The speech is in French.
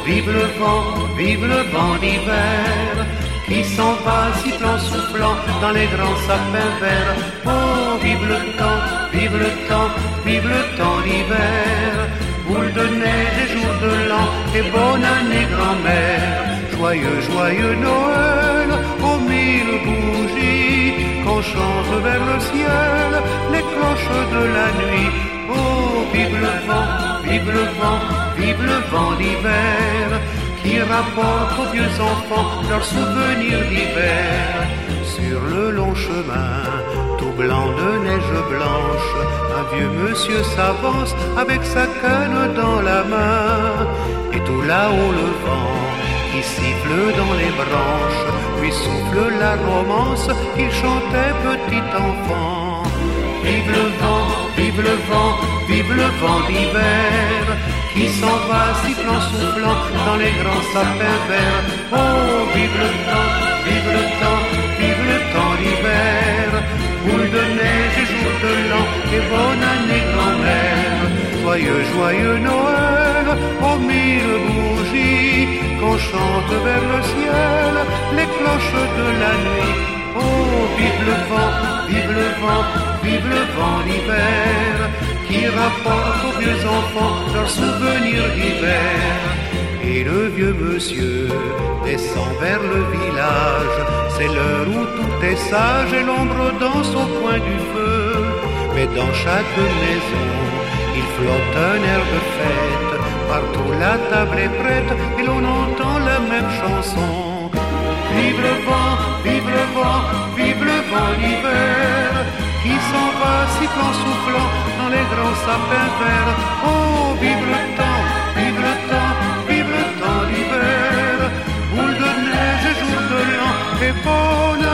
vive le vent d'hiver, qui s'en va sifflant, soufflant dans les grands sapins verts. Oh, vive le temps, vive le temps, vive le temps d'hiver, boule de neige et jour de l'an, et bonne année grand-mère. Joyeux, joyeux Noël, aux mille bougies, qu'on chante vers le ciel les cloches de la nuit. Oh, vive le vent, vive le vent, vive le vent d'hiver, qui rapporte aux vieux enfants leurs souvenirs d'hiver. Sur le long chemin, tout blanc de neige blanche, un vieux monsieur s'avance avec sa canne dans la main. Et tout là-haut le vent, qui siffle dans les branches, lui souffle la romance qu'il chantait petit enfant. Vive le vent, vive le vent, vive le vent d'hiver, qui s'en va sifflant, soufflant dans les grands sapins verts. Oh, vive le temps, vive le temps, vive le temps d'hiver, boule de neige et jour de l'an, et bonne année grand-mère. Joyeux, joyeux Noël, aux mille bougies, qu'on chante vers le ciel les cloches de la nuit. Oh, vive le vent, vive le vent, vive le vent d'hiver, qui rapporte aux vieux enfants leurs souvenirs d'hiver. Et le vieux monsieur descend vers le village, c'est l'heure où tout est sage et l'ombre danse au coin du feu. Mais dans chaque maison, il flotte un air de fête, partout la table est prête et l'on entend la même chanson. Vive le vent, vive le vent, vive le vent d'hiver, qui s'en va sifflant, soufflant dans les grands sapins verts. Oh, vive le temps, vive le temps, vive le temps d'hiver, boule de neige et jour de l'an, et bonne